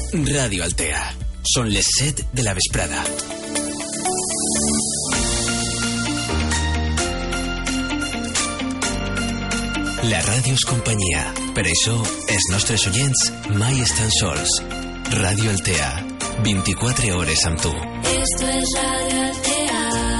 Radio Altea. Són les 7 de la vesprada. La ràdio és companyia. Per això, els nostres oients mai estan sols. Radio Altea. 24 hores amb tu. Esto es Radio Altea.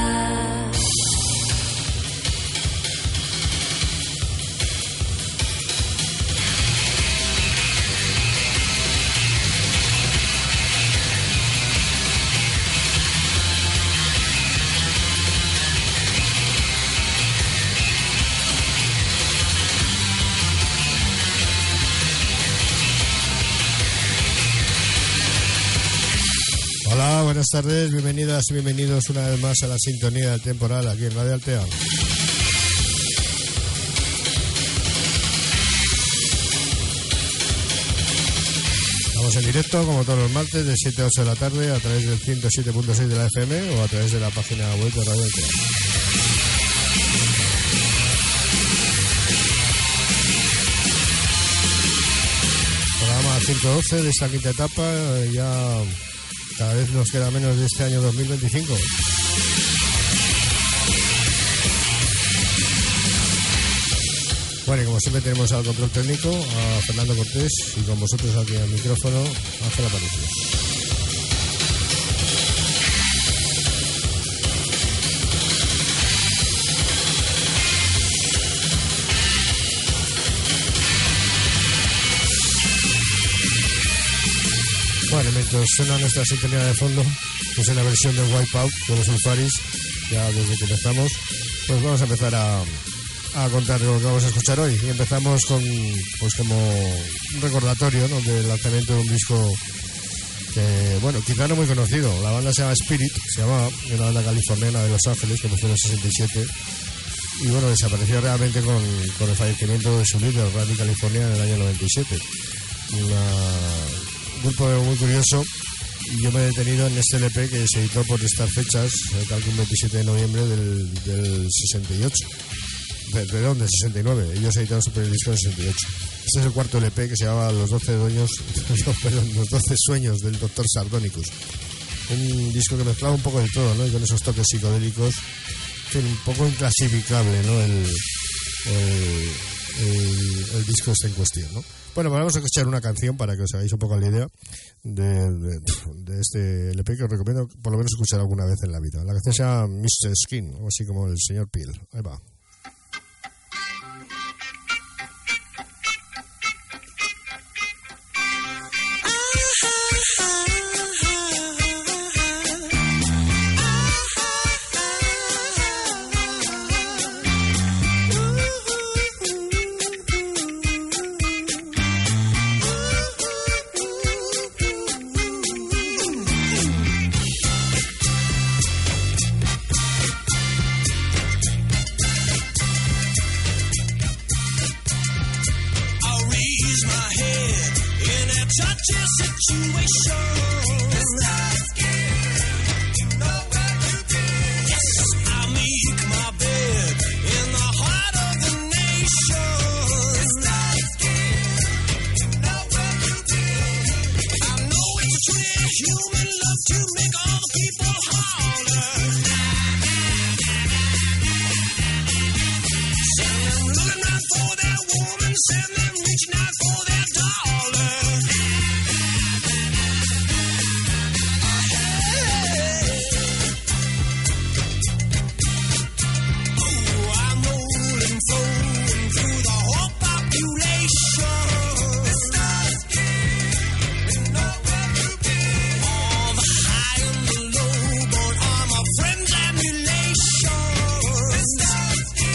Hola, buenas tardes, bienvenidas y bienvenidos una vez más a la sintonía del temporal aquí en Radio Altea. Estamos en directo como todos los martes de 7 a 8 de la tarde a través del 107.6 de la FM o a través de la página web de Radio Altea. Programa 112 de esta quinta etapa, ya cada vez nos queda menos de este año 2025. Bueno, y como siempre tenemos al control técnico a Fernando Cortés y con vosotros aquí al micrófono Ángel Aparicio. Bueno, mientras suena nuestra sintonía de fondo, pues en la versión de Wipeout de los Ulfaris, ya desde que empezamos, pues vamos a empezar a contar lo que vamos a escuchar hoy. Y empezamos con, pues como un recordatorio, ¿no?, del lanzamiento de un disco que, bueno, quizá no muy conocido. La banda se llama Spirit, se llamaba, una banda californiana de Los Ángeles, que empezó en el 67. Y bueno, desapareció realmente con el fallecimiento de su líder, Randy California, en el año 97. Un grupo muy curioso, y yo me he detenido en este LP que se editó por estas fechas, el 27 de noviembre del 68. Perdón, del 69. Ellos editaron su primer disco en el 68. Este es el cuarto LP que se llama Los 12 sueños del Dr. Sardonicus. Un disco que mezclaba un poco de todo, ¿no? Y con esos toques psicodélicos, que un poco inclasificable, ¿no? El disco está en cuestión, ¿no? Bueno, pues vamos a escuchar una canción para que os hagáis un poco la idea de este LP que os recomiendo por lo menos escuchar alguna vez en la vida. La canción se llama Mr. Skin, o así como el señor Peel. Ahí va.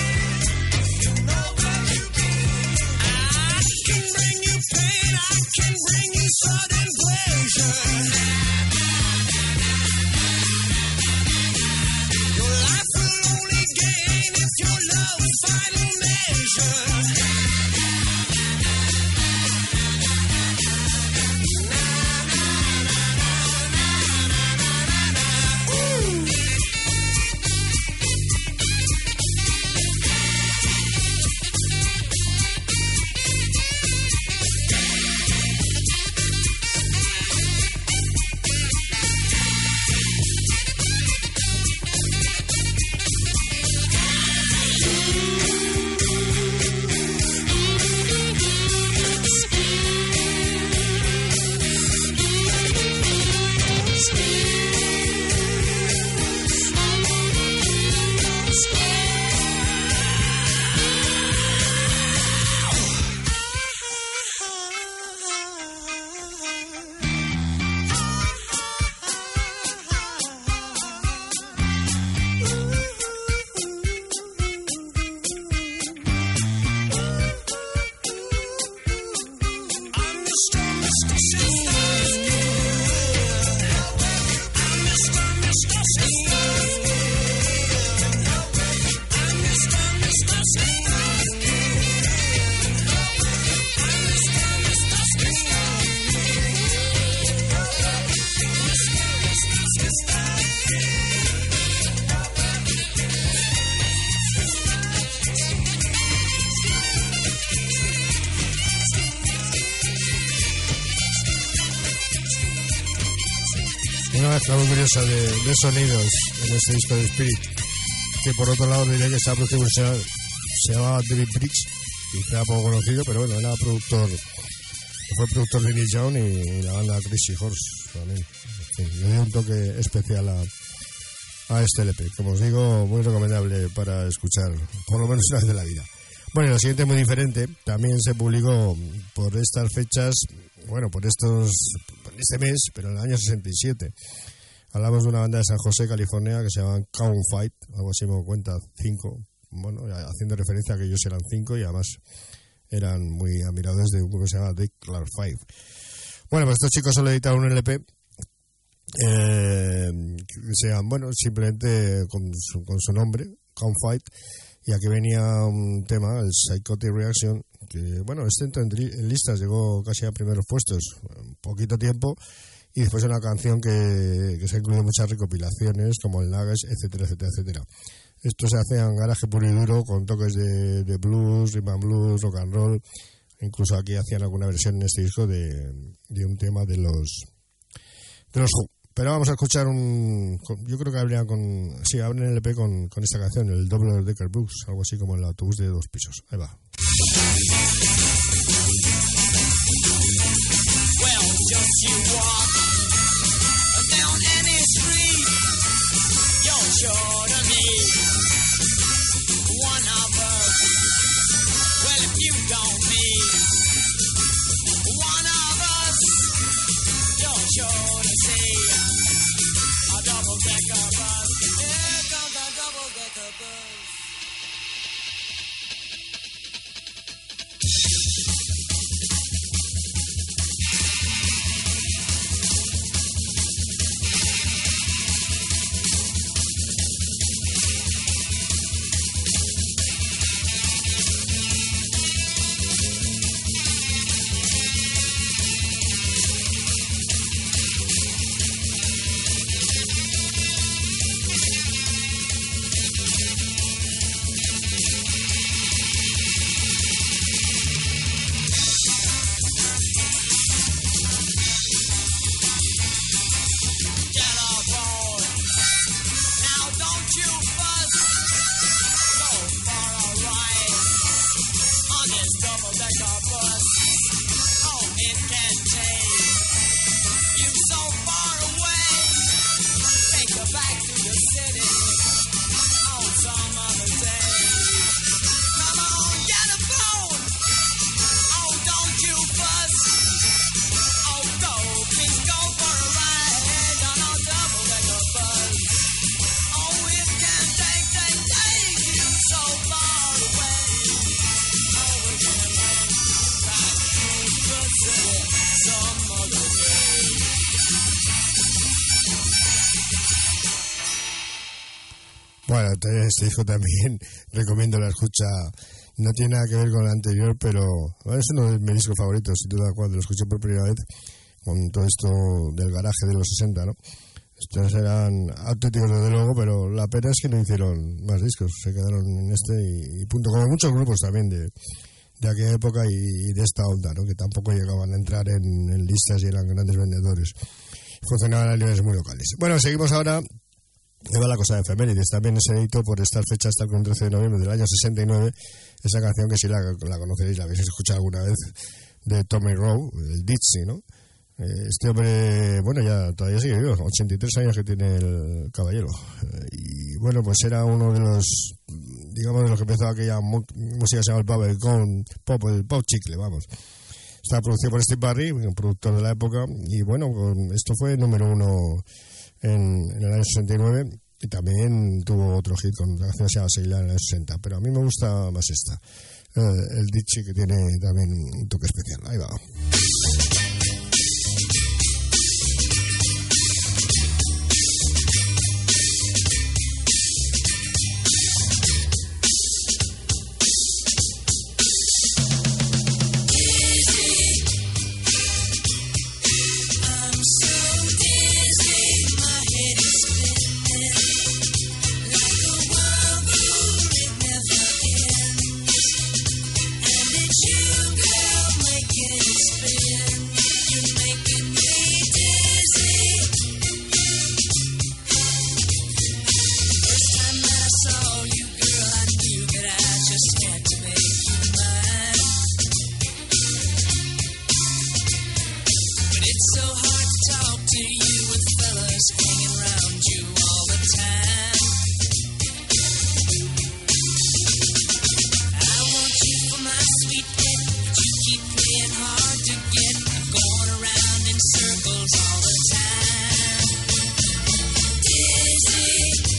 I can mezcla muy curiosa de sonidos en este disco de Spirit, que por otro lado diré que está producido, se llamaba David Briggs, y era poco conocido, pero bueno, era fue productor de Neil Young y la banda Crazy Horse también. En fin, le dio un toque especial a este LP, como os digo, muy recomendable para escuchar por lo menos una vez de la vida. Bueno, y lo siguiente muy diferente, también se publicó por estas fechas, bueno, por este mes, pero en el año 67. Hablamos de una banda de San José, California, que se llama Count Fight, algo así me doy cuenta, 5, bueno, haciendo referencia a que ellos eran 5 y además eran muy admirados de un grupo que se llama Dick Clark 5. Bueno, pues estos chicos solo editaron un LP, bueno, simplemente con su nombre, Count Fight, y aquí venía un tema, el Psychotic Reaction, que bueno, entró en listas, llegó casi a primeros puestos, un poquito tiempo, y después una canción que se ha incluido en muchas recopilaciones, como el Nuggets, etcétera, etcétera, etcétera. Esto se hace en garaje puro y duro, con toques de blues, rhythm and blues, rock and roll, incluso aquí hacían alguna versión en este disco de un tema de los Who. Pero vamos a escuchar yo creo que abren el LP con esta canción, el Double Decker Blues, algo así como el autobús de 2 pisos. Ahí va. Well, just you walk down any street, you're sure to meet one of us. Well, if you don't meet one of us, you're sure to see a double-decker bus. Here comes a double-decker bus. Bueno, este disco también recomiendo la escucha. No tiene nada que ver con el anterior, pero bueno, es uno de mis discos favoritos, sin duda, cuando lo escuché por primera vez, con todo esto del garaje de los 60, ¿no? Estos eran auténticos desde luego, pero la pena es que no hicieron más discos, se quedaron en este y punto, como muchos grupos también de aquella época y de esta onda, ¿no? Que tampoco llegaban a entrar en listas y eran grandes vendedores. Funcionaban a niveles muy locales. Bueno, seguimos ahora. Me va la cosa de efemérides. También se editó por estas fechas, hasta el 13 de noviembre del año 69, esa canción que si la conoceréis, la habéis escuchado alguna vez, de Tommy Rowe, el Dixie, ¿no? Este hombre, bueno, ya todavía sigue vivo, 83 años que tiene el caballero. Y bueno, pues era uno de los, digamos, de los que empezó aquella música que se llama el bubblegum pop, el pop chicle, vamos. Estaba producido por Steve Barry, un productor de la época, y bueno, esto fue número 1 en el año 69, y también tuvo otro hit con una canción que se llama Sailor en el año 60, pero a mí me gusta más esta, el Dixie, que tiene también un toque especial. Ahí va. Spin. sweet hit, but you keep playing hard to get. I'm going around in circles all the time. Dizzy,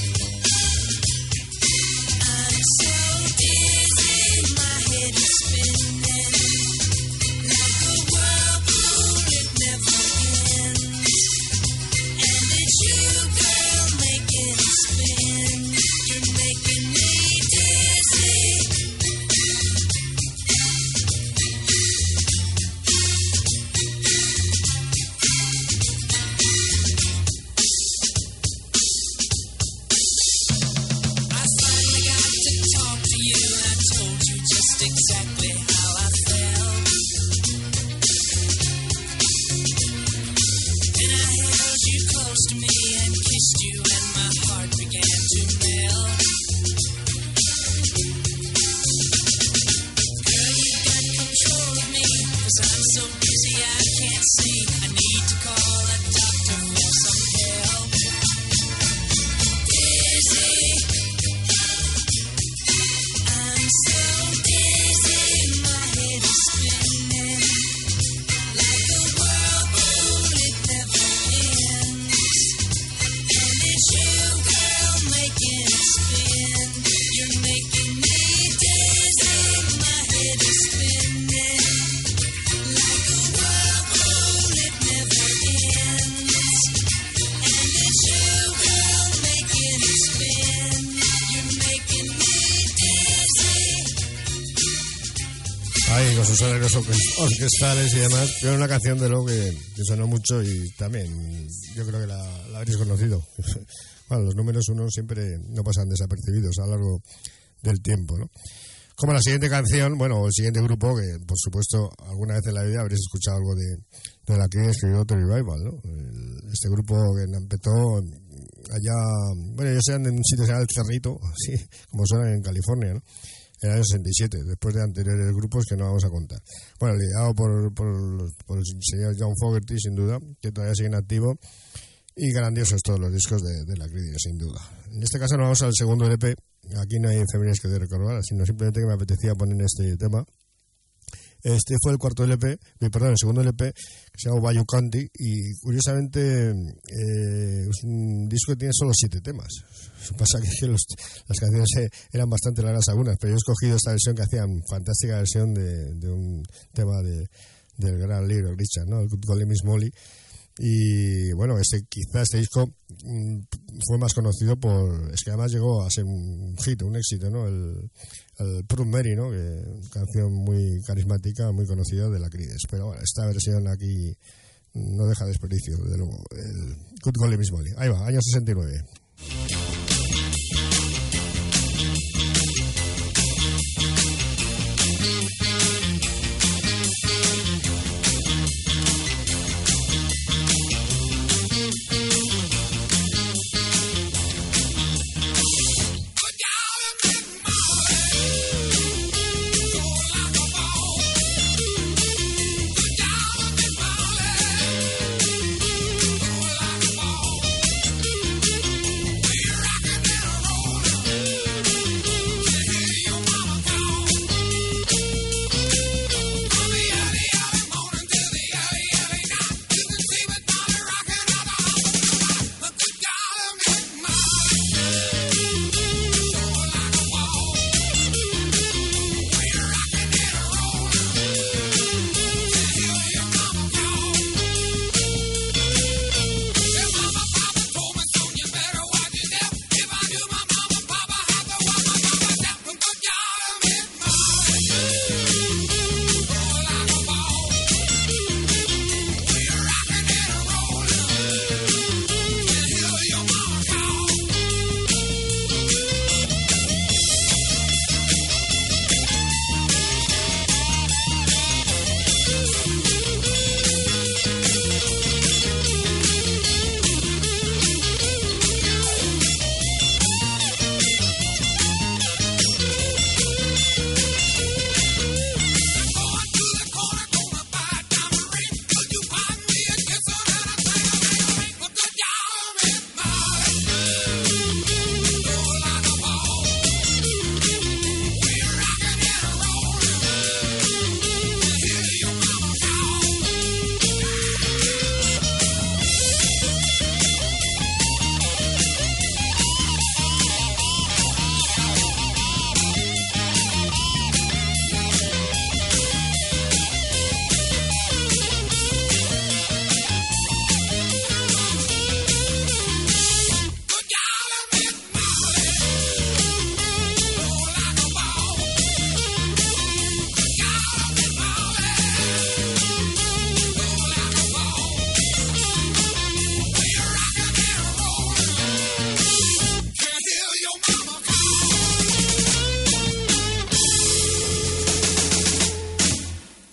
I'm so dizzy, my head is spinning like a whirlpool, it never ends. And it's you, girl, making it spin. You're making me dizzy. I finally got to talk to you, and I told you just exactly how I felt. And I held you close to me and kissed you, and my heart began to melt. Girl, you got control of me, 'cause I'm so busy I can't see. I need to call a doctor for some help. Dizzy, I'm so dizzy, my head is spinning like a whirlpool, it never ends. And it's you, girl, making it spin. You're making me dizzy, my head is spinning like a whirlpool, it never ends. And it's you, girl, making it spin. You're making me dizzy. Ahí con sus arreglos orquestales y demás, pero una canción de lo que sonó mucho y también yo creo que la habréis conocido. Bueno, los números uno siempre no pasan desapercibidos a lo largo del tiempo, ¿no? Como la siguiente canción, bueno, el siguiente grupo, que por supuesto alguna vez en la vida habréis escuchado algo de la que escribió The Revival, ¿no? Este grupo que empezó allá, bueno, ellos eran en un sitio que se llama El Cerrito, así como suena en California, ¿no? En el año 67, después de anteriores grupos que no vamos a contar. Bueno, liderado por el señor John Fogerty, sin duda, que todavía sigue en activo, y grandiosos todos los discos de la crítica, sin duda. En este caso nos vamos al segundo LP. Aquí no hay efemérides que de recordar, sino simplemente que me apetecía poner este tema. Este fue el el segundo LP, que se llama Bayou County, y curiosamente es un disco que tiene solo 7 temas. Pasa que las canciones eran bastante largas algunas, pero yo he escogido esta versión que hacían, fantástica versión de un tema del gran Little Richard, ¿no? El Good Golly Miss Molly. Y bueno, quizá este disco fue más conocido es que además llegó a ser un hit, un éxito, ¿no? El Proud Mary, ¿no? Canción muy carismática, muy conocida de la Creedence. Pero bueno, esta versión aquí no deja desperdicio, desde luego. El Good Golly Miss Molly. Ahí va, año 69.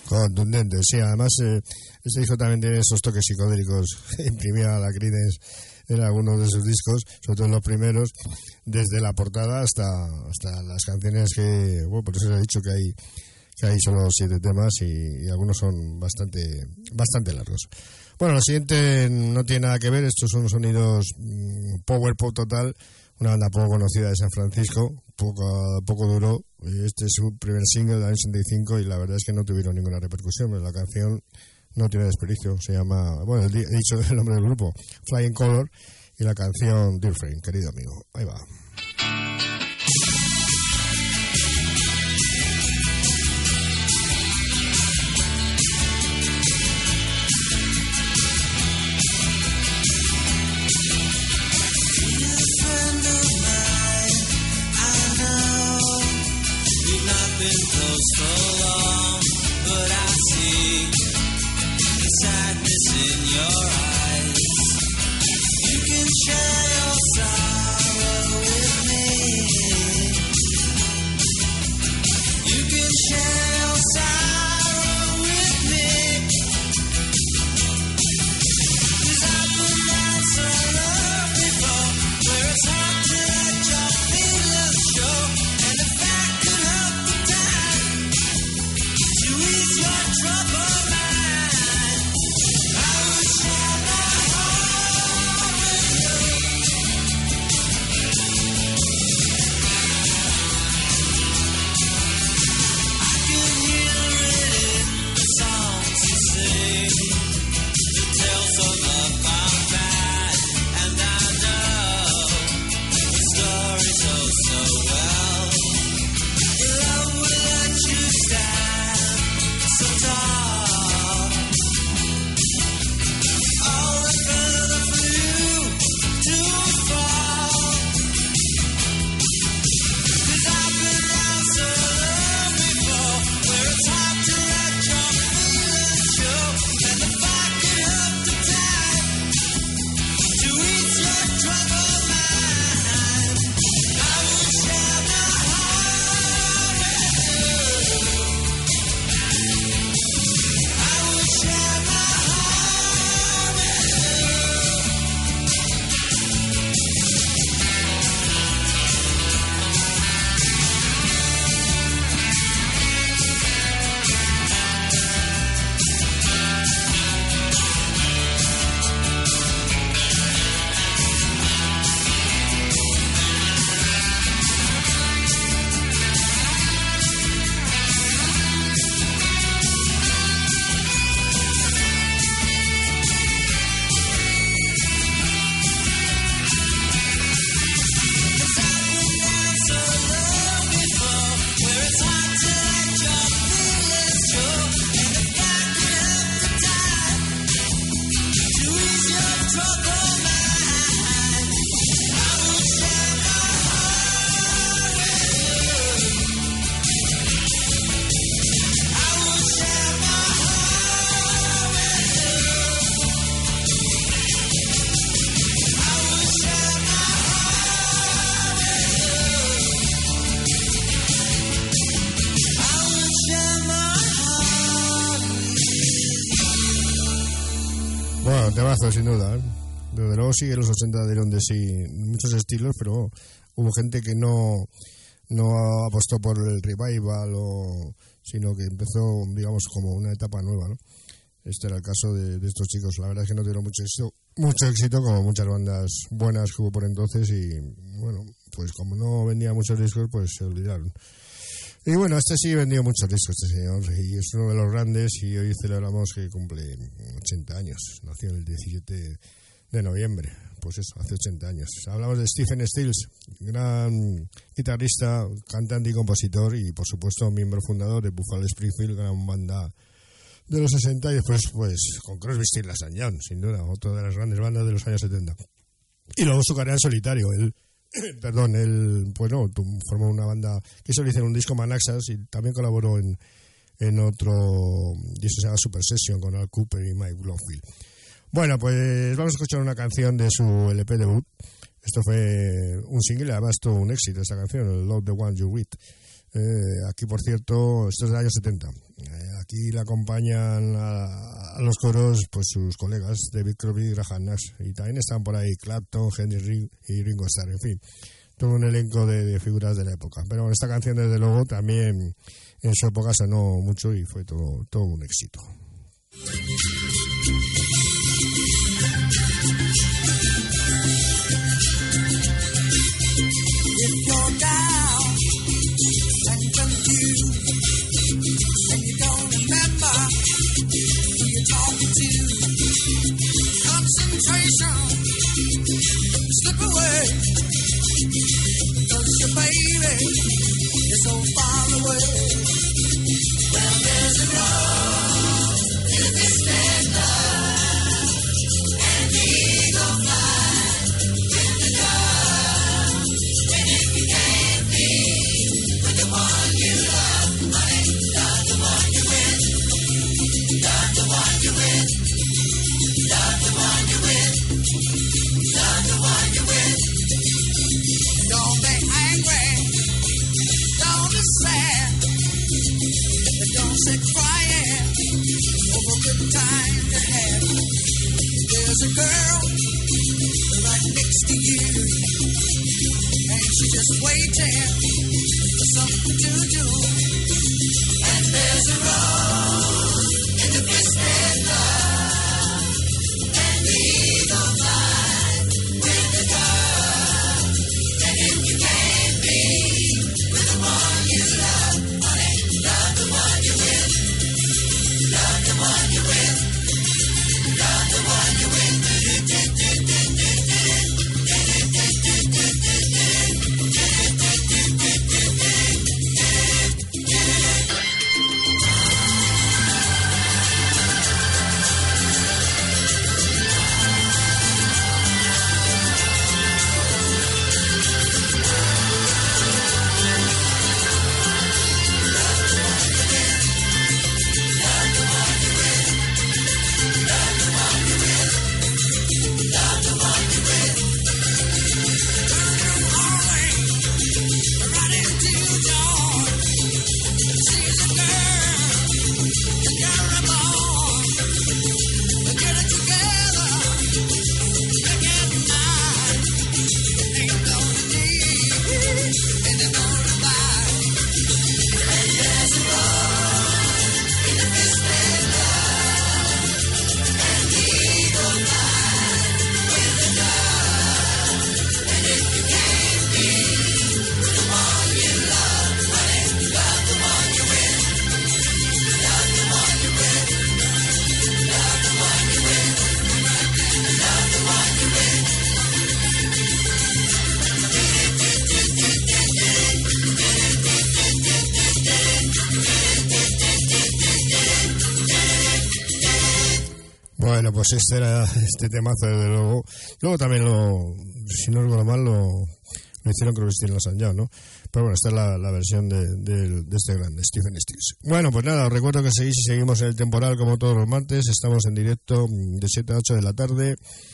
Contundente, sí. Además, este disco también tiene esos toques psicodélicos que imprimía la Creedence en algunos de sus discos, sobre todo en los primeros, desde la portada hasta las canciones que, bueno, por eso se ha dicho que hay solo 7 temas y algunos son bastante largos. Bueno, lo siguiente no tiene nada que ver, estos son sonidos power pop total, una banda poco conocida de San Francisco, poco duró. Este es su primer single del año 65 y la verdad es que no tuvieron ninguna repercusión, pero la canción no tiene desperdicio, se llama, bueno, he dicho el nombre del grupo, Flying Color, y la canción Dear Friend, querido amigo, ahí va. Temazo, sin duda, ¿eh? Desde luego sí que los 80 dieron de sí muchos estilos, pero hubo gente que no apostó por el revival, sino que empezó, digamos, como una etapa nueva, ¿no? Este era el caso de estos chicos. La verdad es que no tuvieron mucho éxito, como muchas bandas buenas que hubo por entonces, y bueno, pues como no vendía muchos discos, pues se olvidaron. Y bueno, este sí vendió muchos discos, este señor, y es uno de los grandes, y hoy celebramos que cumple 80 años. Nació el 17 de noviembre, pues eso, hace 80 años. Hablamos de Stephen Stills, gran guitarrista, cantante y compositor, y por supuesto miembro fundador de Buffalo Springfield, gran banda de los 60, y después pues con Crosby, Stills & Young, sin duda, otra de las grandes bandas de los años 70. Y luego su carrera en solitario, él formó una banda que se le hizo en un disco Manaxas, y también colaboró en otro disco que se llama Super Session con Al Cooper y Mike Bloomfield. Bueno, pues vamos a escuchar una canción de su LP debut. Esto fue un single, además todo un éxito esta canción, el Love the One You With. Aquí, por cierto, esto es del año 70. aquí le acompañan a los coros pues sus colegas David Crosby y Graham Nash, y también están por ahí Clapton, Henry y Ringo Starr, en fin, todo un elenco de figuras de la época. Pero bueno, esta canción desde luego también en su época sonó mucho y fue todo un éxito. If you're down and confused and you don't remember who you're talking to, concentration slip away, because your baby is so far away. Well, there's a road to this fender, and the eagle flies with the dove. And if you can't be with the one you love, honey, love the one you with, love the one you with, love the one you with, love the one you with. Don't be angry, don't be sad, but don't sit crying over good time you had. There's a girl right next to you, and she's just waiting for something to do. And there's a road in the twisted love, and the eagle flies with the dove. And if you can't be with the one you love, honey, love the one you with, love the one you with, love the one you with. Bueno, pues este temazo, desde luego. Luego también si no recuerdo mal, lo hicieron, creo que Steve Los Young, ¿no? Pero bueno, esta es la versión de este grande, Stephen Stills. Bueno, pues nada, os recuerdo que seguimos en el temporal como todos los martes. Estamos en directo de 7 a 8 de la tarde.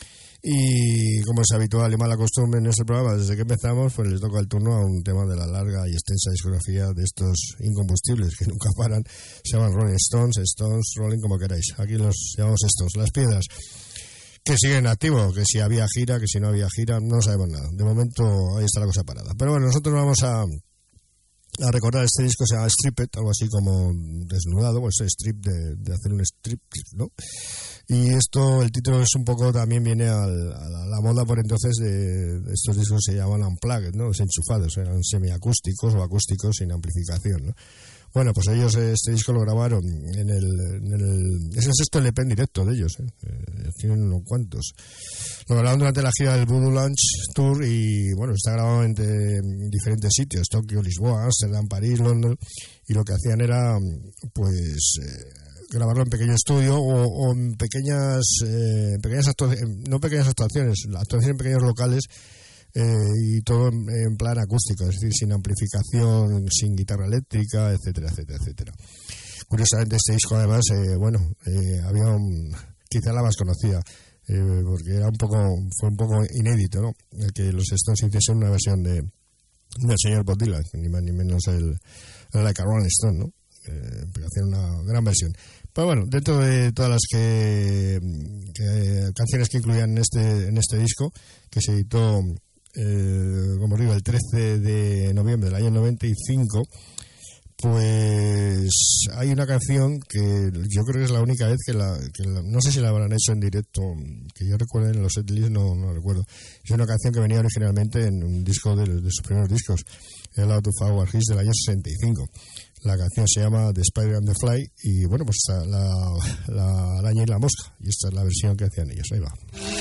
Y como es habitual y mala costumbre en este programa, desde que empezamos, pues les toca el turno a un tema de la larga y extensa discografía de estos incombustibles que nunca paran. Se llaman Rolling Stones, Rolling, como queráis. Aquí los llamamos estos, las piedras, que siguen activos, que si había gira, que si no había gira, no sabemos nada. De momento ahí está la cosa parada. Pero bueno, nosotros vamos a recordar este disco, se llama Stripped, algo así como desnudado, pues strip de hacer un strip, ¿no? Y esto, el título es un poco, también viene a la moda por entonces de estos discos, se llaman unplugged, ¿no? Desenchufados, eran semiacústicos o acústicos sin amplificación, ¿no? Bueno, pues ellos este disco lo grabaron es el sexto LP en directo de ellos, tienen unos cuantos. Lo grabaron durante la gira del Voodoo Lounge Tour y bueno, está grabado en diferentes sitios, Tokio, Lisboa, Ámsterdam, París, London, y lo que hacían era pues grabarlo en pequeño estudio o en pequeñas actuaciones, no pequeñas actuaciones, actuaciones en pequeños locales, y todo en plan acústico, es decir, sin amplificación, sin guitarra eléctrica, etcétera, etcétera, etcétera. Curiosamente este disco además, había quizá la más conocida, porque fue un poco inédito, ¿no? El que los Stones hiciesen una versión del señor Bob Dylan, ni más ni menos el Like a Rolling Stone, ¿no? hacían una gran versión. Pero bueno, dentro de todas las canciones que incluían en este disco, que se editó, como digo, el 13 de noviembre del año 95, pues hay una canción que yo creo que es la única vez que no sé si la habrán hecho en directo, que yo recuerdo en los setlists, no recuerdo. Es una canción que venía originalmente en un disco de sus primeros discos, el Out of Our Hits del año 65. La canción se llama The Spider and the Fly, y bueno, pues está la araña y la mosca, y esta es la versión que hacían ellos. Ahí va.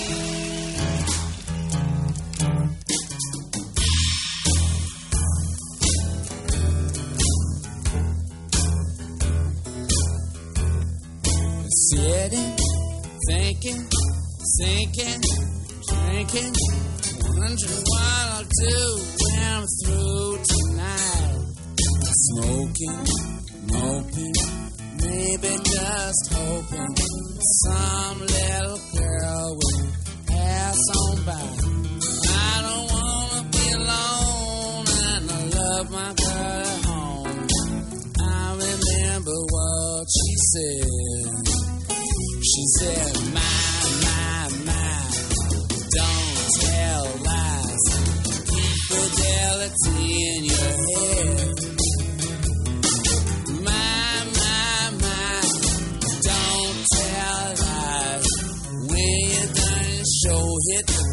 Sitting, thinking, sinking, drinking, wondering what I'll do when I'm through tonight. Smoking, moping, maybe just hoping some little girl will pass on by. I don't wanna be alone, and I love my girl at home. I remember what she said. She said, my, don't tell lies. Keep fidelity in your head. My, don't tell lies. When you're done your show, hit the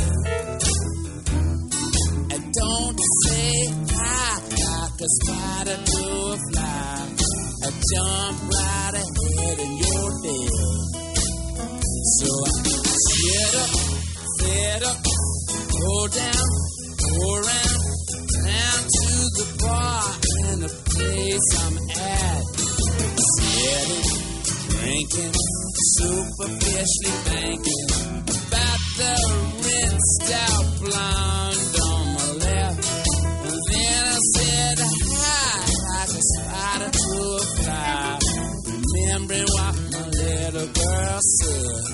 bed. And don't say hi like a spider to a fly. I jump right ahead and you're dead. So I get up, fed up, go down, go around, down to the bar and the place I'm at. Sitting, drinking, superficially thinking about the rinsed out blonde on my left. And then I said hi like a spider to a fly, remembering what my little girl said.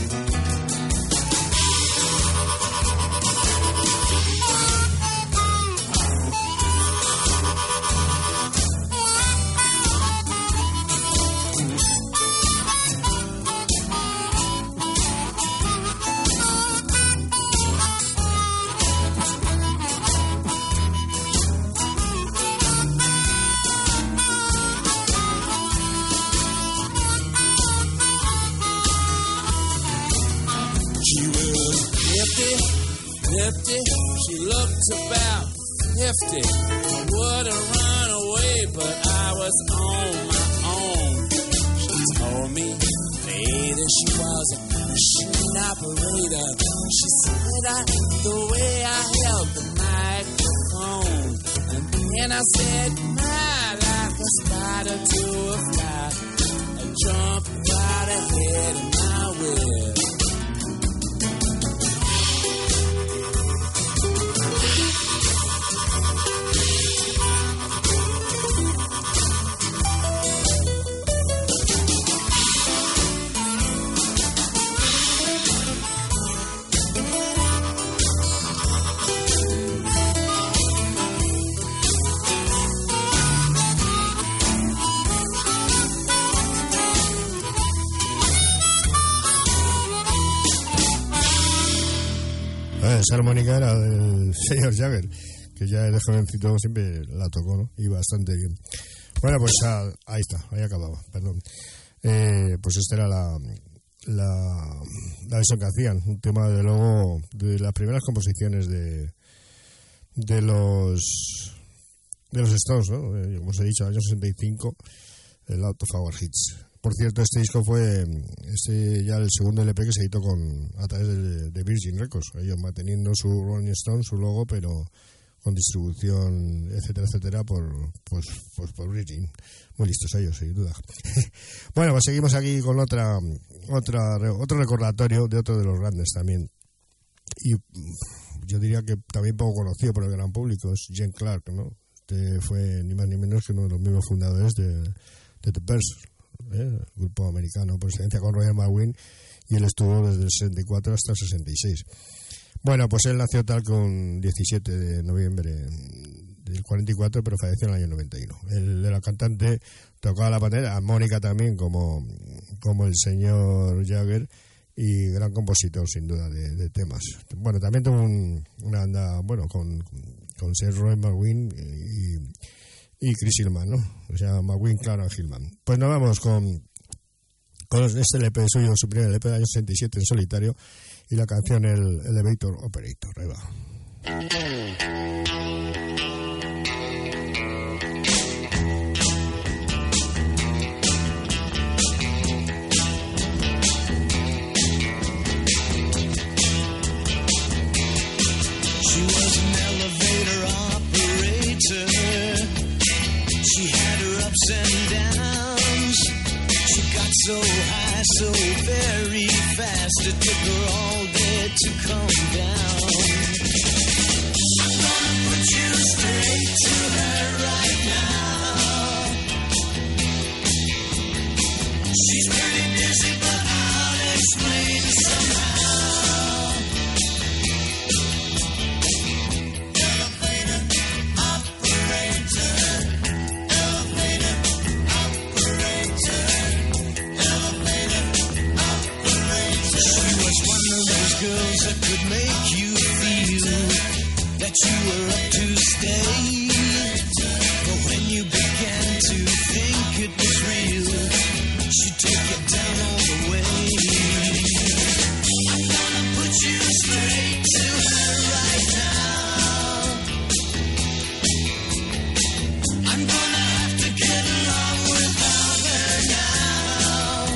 She looked about 50. I would have run away, but I was on my own. She told me later she was a machine operator. She said I the way I held the microphone. And then I said, my, like a spider to a fly. I jumped right ahead in my web. Esa armónica era del señor Jagger, que ya de jovencito siempre la tocó, ¿no? Y bastante bien. Bueno, pues ahí está, ahí acababa, perdón. Pues esta era la versión que hacían, un tema de luego de las primeras composiciones de los Stones, ¿no? Como os he dicho, año 65, el Out of Our Hits. Por cierto, este disco fue ya el segundo LP que se editó a través de Virgin Records, ellos manteniendo su Rolling Stone, su logo, pero con distribución, etcétera, por Virgin. Muy listos ellos, sin duda. Bueno, pues seguimos aquí con otro recordatorio de otro de los grandes también. Y yo diría que también poco conocido por el gran público, es Gene Clark, ¿no? Este fue ni más ni menos que uno de los mismos fundadores de The Birds, el grupo americano por excelencia, con Roger McGuinn, y él estuvo desde el 64 hasta el 66. Bueno, pues él nació tal con 17 de noviembre del 44, pero falleció en el año 91. La cantante tocaba la pandereta, armónica también, como el señor Jagger, y gran compositor, sin duda, de temas. Bueno, también tuvo una banda, bueno, con Sir Roy McGuinn y Chris Hillman, ¿no? O sea, McGuinn, Clark Hillman. Pues nos vamos con este LP suyo, su primer LP del año 67 en solitario, y la canción el Elevator Operator. Ahí va. She was an elevator operator. She had her ups and downs. She got so high so very fast, it took her all day to come down. I'm gonna put you straight to her right now. She's pretty busy, but I'll explain somehow. Girls that could make you feel that you were up to stay. But when you began to think it was real, she'd take you down all the way. I'm gonna put you straight to her right now. I'm gonna have to get along without her now.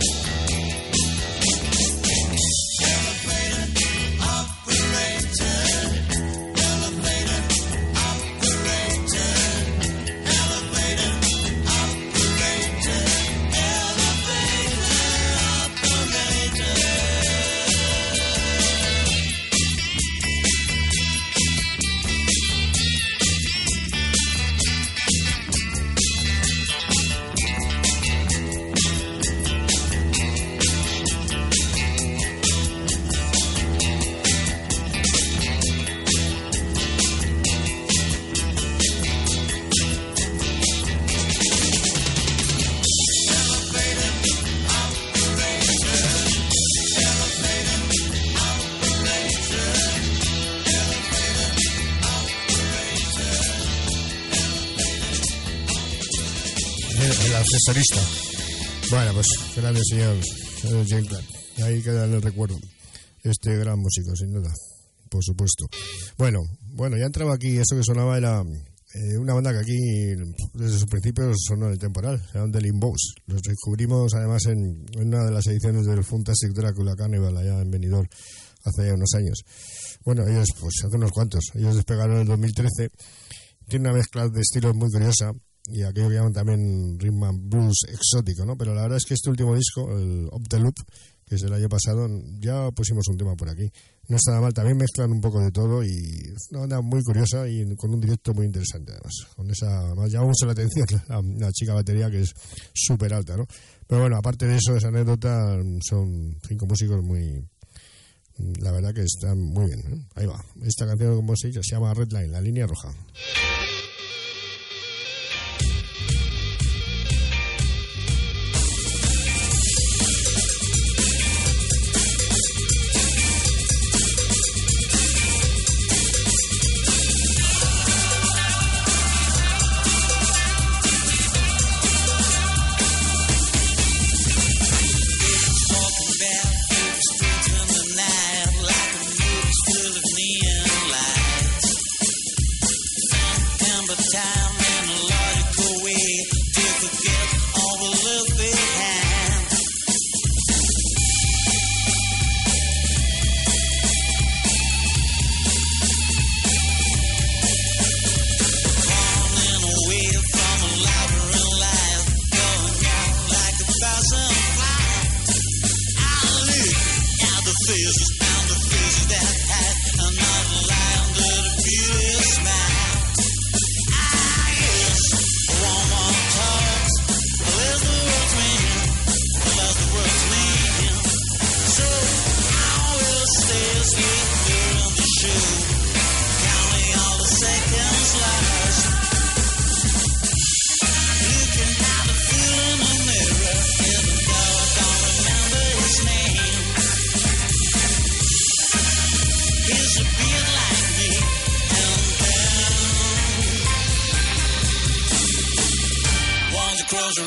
El accesorista. Bueno, pues grande señor Jane Clark. Ahí queda en el recuerdo. Este gran músico, sin duda, por supuesto. Bueno, ya entraba aquí. Eso que sonaba era una banda que aquí desde sus principios sonó en el temporal. Se llaman The Limbos. Los descubrimos además en una de las ediciones del Fantastic Dracula Carnival allá en Benidorm hace ya unos años. Bueno, ellos, pues hace unos cuantos. Ellos despegaron en el 2013. Tiene una mezcla de estilos muy curiosa y aquello que llaman también rhythm and blues exótico, ¿no? Pero la verdad es que este último disco, el Up the Loop, que es el año pasado, ya pusimos un tema por aquí. No está nada mal, también mezclan un poco de todo y es una banda muy curiosa y con un directo muy interesante además. Con esa, además llama mucho la atención la chica batería, que es súper alta, ¿no? Pero bueno, aparte de eso, esa anécdota, son 5 músicos muy... La verdad que están muy bien, ¿eh? Ahí va. Esta canción, como se llama Red Line, la línea roja.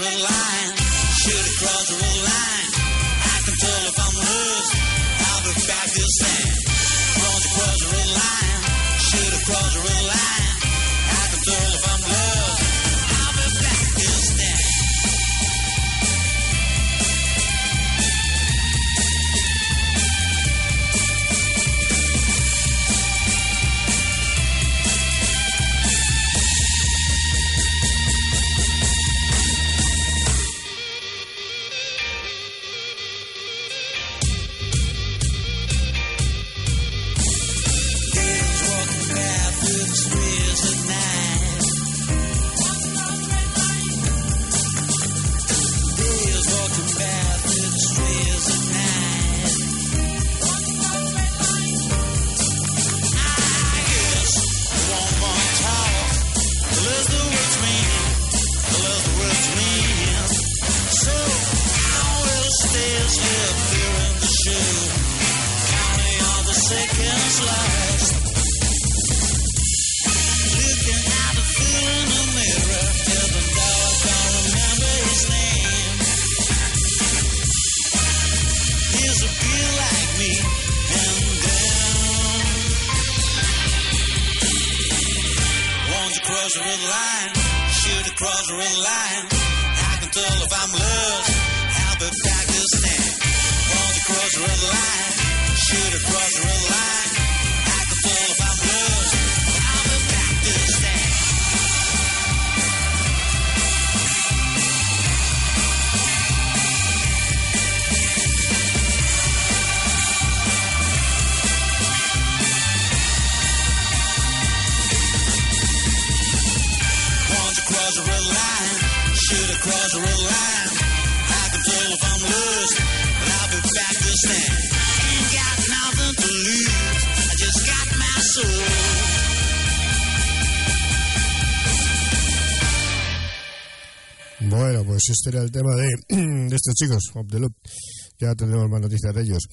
red line. Should have crossed the red line. I can tell if I'm lost. I'll be back this time. Cross the red line. Should have crossed the red line. I can tell if I'm lost. I'll be back this time. Bueno, pues este era el tema de estos chicos, Of The Loop. Ya tendremos más noticias de ellos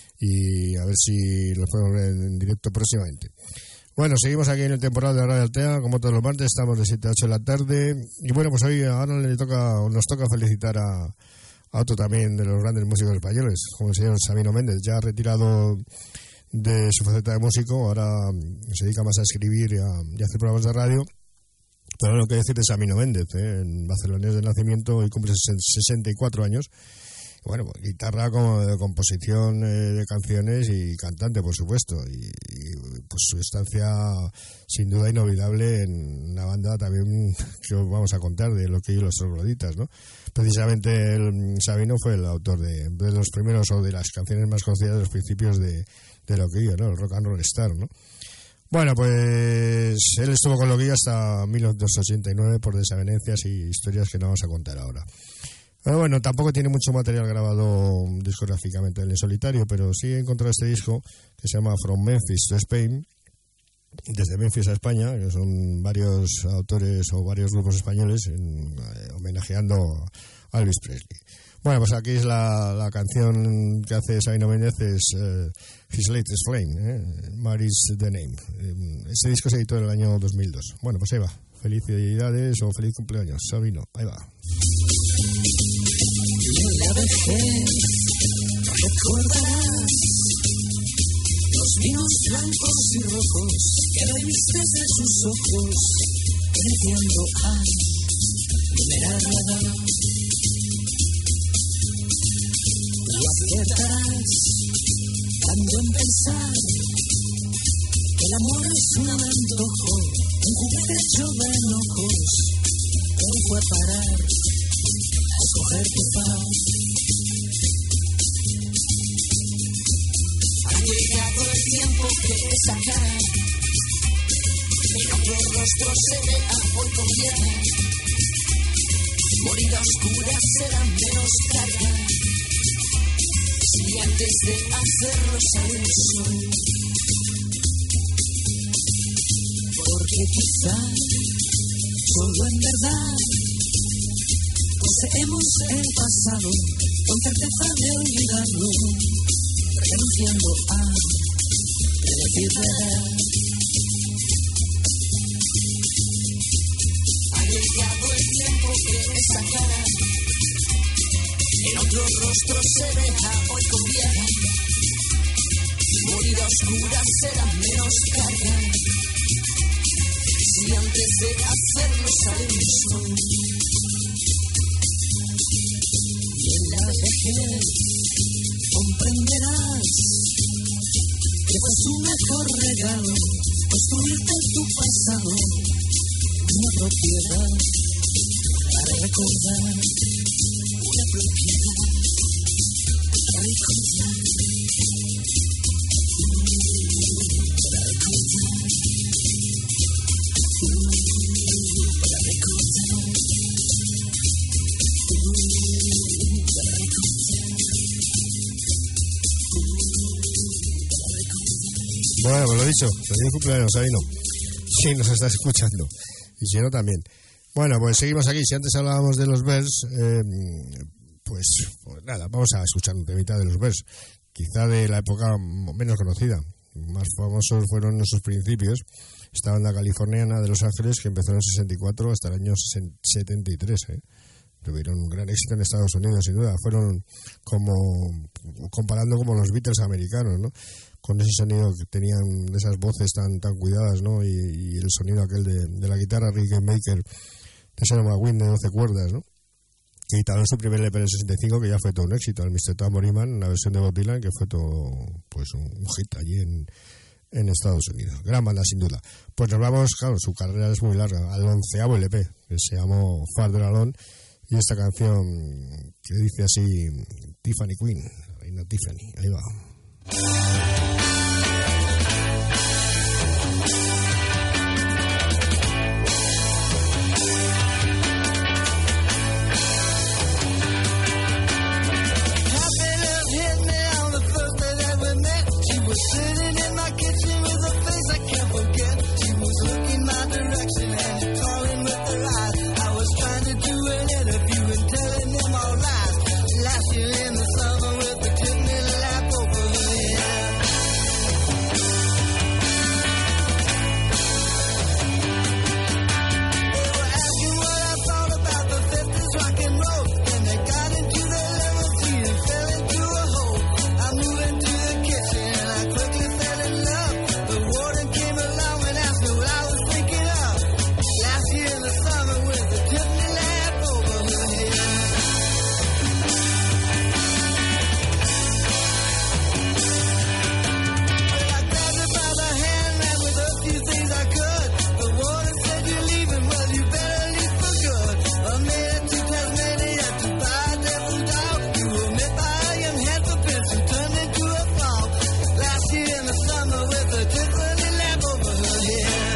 y a ver si los podemos ver en directo próximamente. Bueno, seguimos aquí en el temporal de Radio Altea, como todos los martes, estamos de 7 a 8 de la tarde. Y bueno, pues hoy ahora nos toca felicitar a otro también de los grandes músicos españoles, como el señor Sabino Méndez, ya retirado de su faceta de músico, ahora se dedica más a escribir y a hacer programas de radio. Pero lo que decir de Sabino Méndez, en barcelonés de nacimiento y cumple 64 años. Bueno, pues, guitarra, composición de canciones y cantante, por supuesto. Y pues su estancia sin duda inolvidable en una banda también que os vamos a contar de Loquillo y los Trogloditas, ¿no? Precisamente Sabino fue el autor de los primeros o de las canciones más conocidas de los principios de Loquillo, ¿no? El Rock and Roll Star, ¿no? Bueno, pues él estuvo con Loquillo hasta 1989 por desavenencias y historias que no vamos a contar ahora. Pero bueno, tampoco tiene mucho material grabado discográficamente en solitario, pero sí he encontrado este disco que se llama From Memphis to Spain, desde Memphis a España, que son varios autores o varios grupos españoles homenajeando a Elvis Presley. Bueno, pues aquí es la canción que hace Sabino Méndez, es His Latest Flame, Mary's the Name. Este disco se editó en el año 2002. Bueno, pues ahí va. Felicidades o feliz cumpleaños, Sabino. Ahí va. La vejez, recordarás los vinos blancos y rojos que bebiste de sus ojos, creciendo al mirar la edad. Lo aceptarás dando en pensar que el amor es un antojo, un juguete hecho de enojos, pero fue parar a escoger tu paz. Ha llegado el tiempo que esa cara en otro rostro se vea hoy conviene. Morir a oscuras será menos carga si antes de hacerlo sale el sol. Porque quizá solo en verdad poseemos el pasado con certeza de olvidarlo, renunciando a predecir verdad. Ha llegado el tiempo que esa cara En otro rostro se deja hoy con vieja. Morir a oscuras será menos carga. Si antes de hacerlo sale un sol. Y en la vejez comprenderás que fue su mejor regalo construirte tu pasado una propiedad para recordar, una propiedad para recordar, para recordar, para recordar, Bueno, pues lo dicho, feliz cumpleaños, Sabino. Sí, nos estás escuchando. Y si no, también. Bueno, pues seguimos aquí. Si antes hablábamos de los Bears, pues nada, vamos a escuchar un temita de los Bears. Quizá de la época menos conocida. Más famosos fueron en sus principios. Esta banda californiana de Los Ángeles que empezó en el 64 hasta el año 73. Tuvieron un gran éxito en Estados Unidos, sin duda. Fueron comparando como los Beatles americanos, ¿no? Con ese sonido que tenían, de esas voces tan cuidadas, ¿no? Y el sonido aquel de la guitarra Rickenbacker, de ese McGuinn de 12 cuerdas, ¿no? Que editaron su primer LP en el 65, que ya fue todo un éxito, el Mr. Tambourine Man, una versión de Bob Dylan, que fue todo pues un hit allí en Estados Unidos. Gran banda, sin duda. Pues nos vamos, claro, su carrera es muy larga, al 11º LP, que se llamó Farther Alone, y esta canción que dice así, Tiffany Queen, reina Tiffany, ahí va. Sitting in my kitchen with a face I can't forget. She was looking my direction and calling with her eyes. I was trying to do an interview and telling them all lies. Last year in the summer with the Tiffany lap over her head. They were asking what I thought about the 50s rock and roll. Then they got into the limousine and fell into a hole. I moved into the kitchen. Quickly fell in love. The warden came along and asked me what I was thinking of. Last year in the summer with the Tiffany lamp over her head. Well, I grabbed her by the hand and with a few things I could. The warden said you're leaving, well you better leave for good. I made it to Tasmania to buy a different dog. You were met by a young handsome prince who turned into a frog. Last year in the summer with a Tiffany lamp over her head.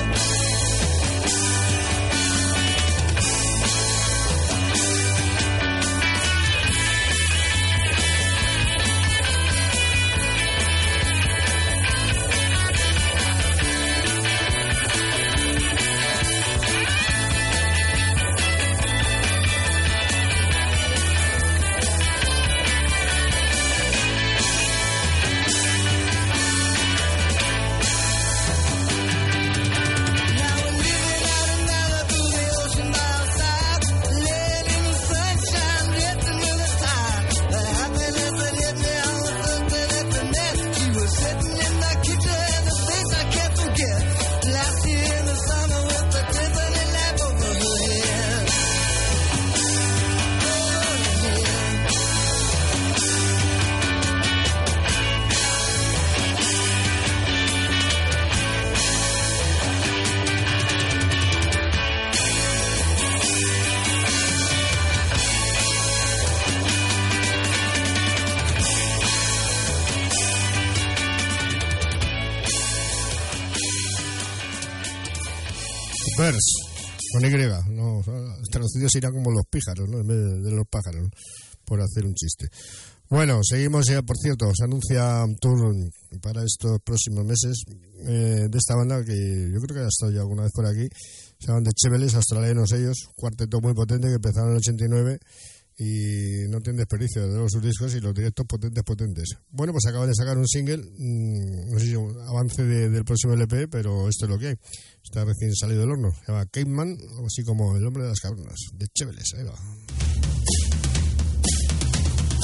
Bears, con Y, no, traducido sería como los píjaros, ¿no? En vez de los pájaros, por hacer un chiste. Bueno, seguimos ya, por cierto, se anuncia un tour para estos próximos meses de esta banda que yo creo que ha estado ya alguna vez por aquí. Se llaman The Cheveles, australianos ellos, cuarteto muy potente que empezaron en el 89 y no tienen desperdicio de los sus discos y los directos potentes. Bueno, pues acaban de sacar un single, no sé si un avance del próximo LP, pero esto es lo que hay. Está recién salido del horno. Se llama Caveman, así como el hombre de las cabronas, de Cheveles. Ahí va.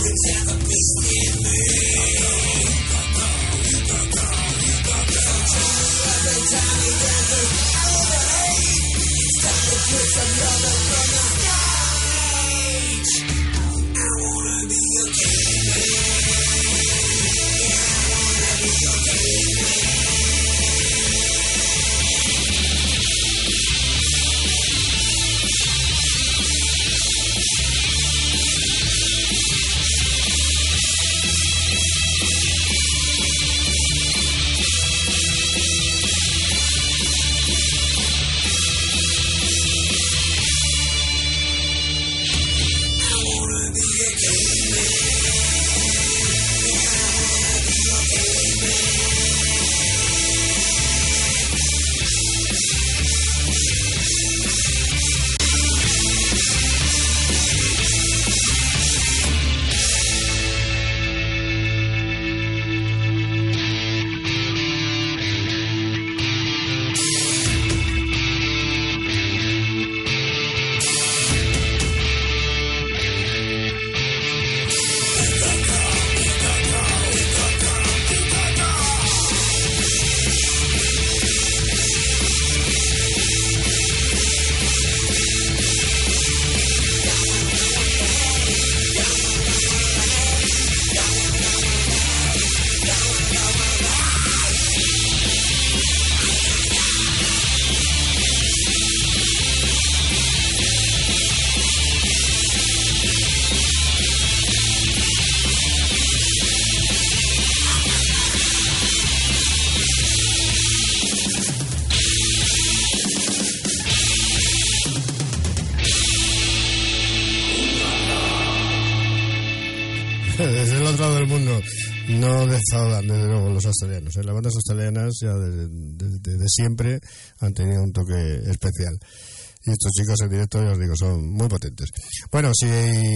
Desde el otro lado del mundo, no defraudan, desde luego, los australianos. Las bandas australianas ya de siempre han tenido un toque especial. Y estos chicos en directo, ya os digo, son muy potentes. Bueno, sí,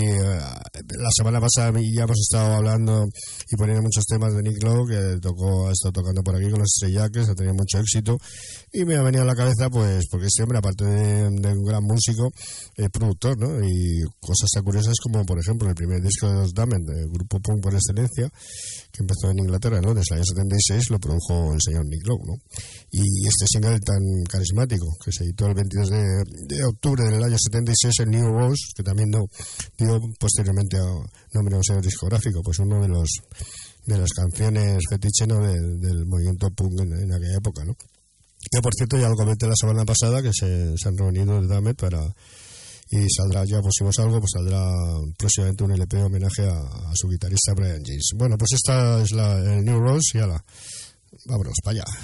la semana pasada ya hemos estado hablando y poniendo muchos temas de Nick Lowe, que ha estado tocando por aquí con los Stray Jackets, ha tenido mucho éxito. Y me ha venido a la cabeza, pues, porque este hombre, aparte de un gran músico, es productor, ¿no? Y cosas tan curiosas como, por ejemplo, el primer disco de los Damned, del grupo punk por excelencia, que empezó en Inglaterra, ¿no? Desde el año 76 lo produjo el señor Nick Lowe, ¿no? Y este single tan carismático, que se editó el 22 de octubre del año 76, el New Rose, que también dio posteriormente a nombre a un sello discográfico, pues uno de las canciones fetiche, ¿no? del movimiento punk en aquella época, ¿no? Que por cierto, ya lo comenté la semana pasada, que se han reunido el Damned y saldrá, ya pusimos algo, pues saldrá próximamente un LP de homenaje a su guitarrista Brian Jones. Bueno, pues esta es el New Rose y ala, vámonos para allá.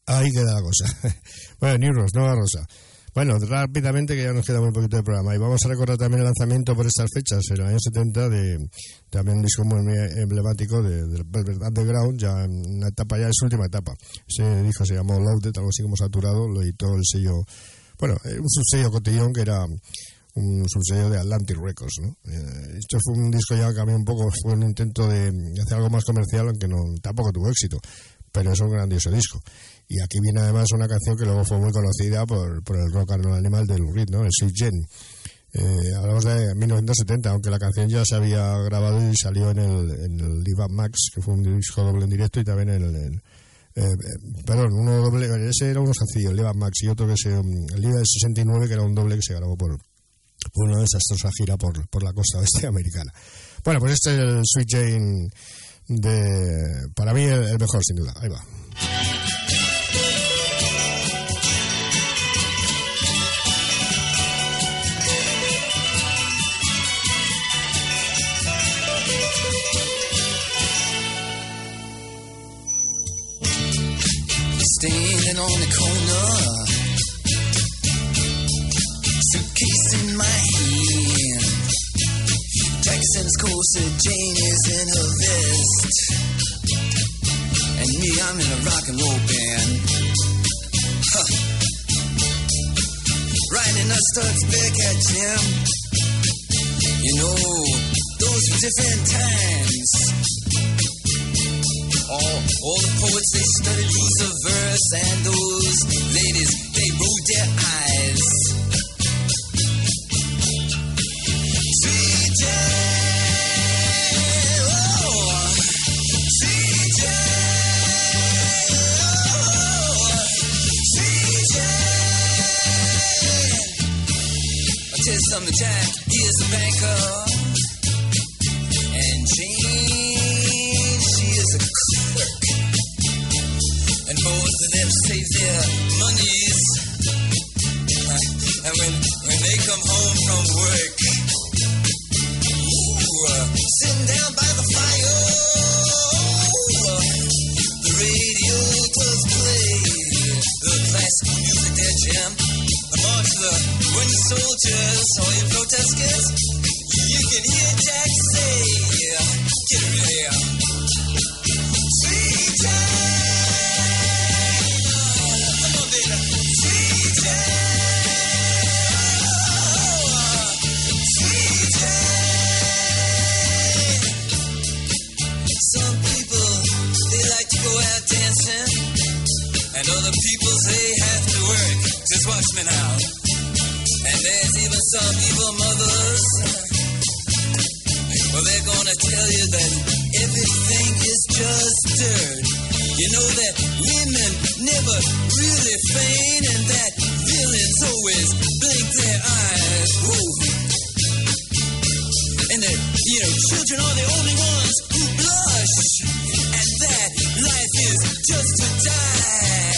Ahí queda la cosa. Bueno, New Rose, Nueva Rosa. Bueno, rápidamente, que ya nos queda muy poquito de programa. Y vamos a recordar también el lanzamiento por estas fechas, en el año 70, de también un disco muy emblemático de Velvet Underground, ya en una etapa, ya en su última etapa. Ese disco se llamó Loaded, algo así como Saturado, lo editó el sello, bueno, un subsello cotillón que era un subsello de Atlantic Records, ¿no? Esto fue un disco ya que cambió un poco, fue un intento de hacer algo más comercial, aunque tampoco tuvo éxito, pero es un grandioso disco. Y aquí viene además una canción que luego fue muy conocida por el rock and roll animal de Lou Reed, ¿no? El Sweet Jane. Hablamos de 1970, aunque la canción ya se había grabado y salió en el Live at Max, que fue un disco doble en directo, y también uno doble, ese era uno sencillo, el Live at Max, y otro que el Live del 69, que era un doble que se grabó por una desastrosa gira por la costa oeste americana. Bueno, pues este es el Sweet Jane para mí el mejor, sin duda. Ahí va. Standing on the corner, suitcase in my hand, Jackson's corset, Jane is in her vest, and me, I'm in a rock and roll band. Huh. Riding a Studs Bearcat Jim. You know, those were different times. All the poets, they studied rules of verse, and those ladies, they rolled their eyes. Sweet Jane, oh, Sweet Jane, oh, Sweet Jane. I'll tell you something, Jack, he is a banker, and Jane, she is a clerk, and both of them save their monies, and when they come home from work, sitting down by the fire, the radio does play the classical music there, Jim. The march of the wooden soldiers, all you protesters, you can hear Jack say, get rid of here. Sweet Jane, come on, baby. Sweet Jane, Sweet Jane. Some people, they like to go out dancing, and other people, they have to work. Just watch me now. And there's even some evil mothers, well, they're gonna tell you that everything is just dirt. You know that women never really faint, and that villains always blink their eyes. Woo. And that, children are the only ones who blush, and that life is just to die.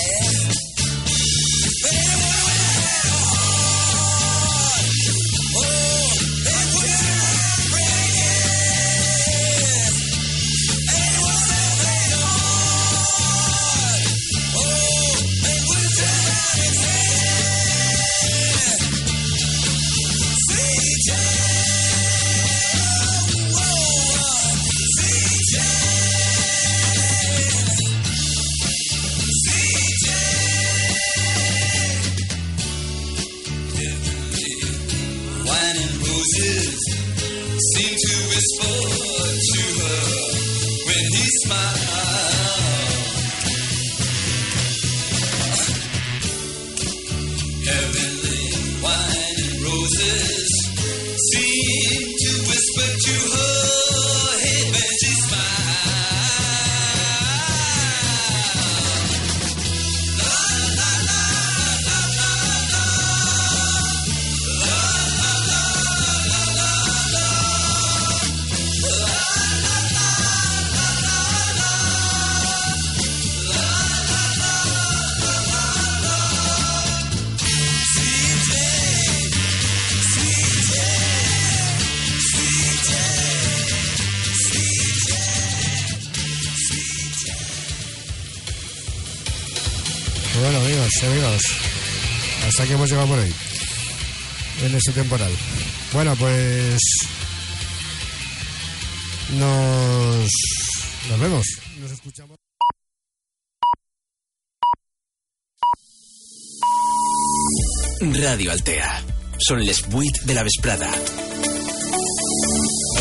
Seem to whisper to her when he smiled. Heavenly wine and roses seem to whisper to her head when she smiled. La la la la la la, la la la la la la. Bueno, amigos, hasta aquí hemos llegado por hoy, en este temporal. Bueno, pues nos vemos, nos escuchamos. Radio Altea. Són les 8 de la vesprada.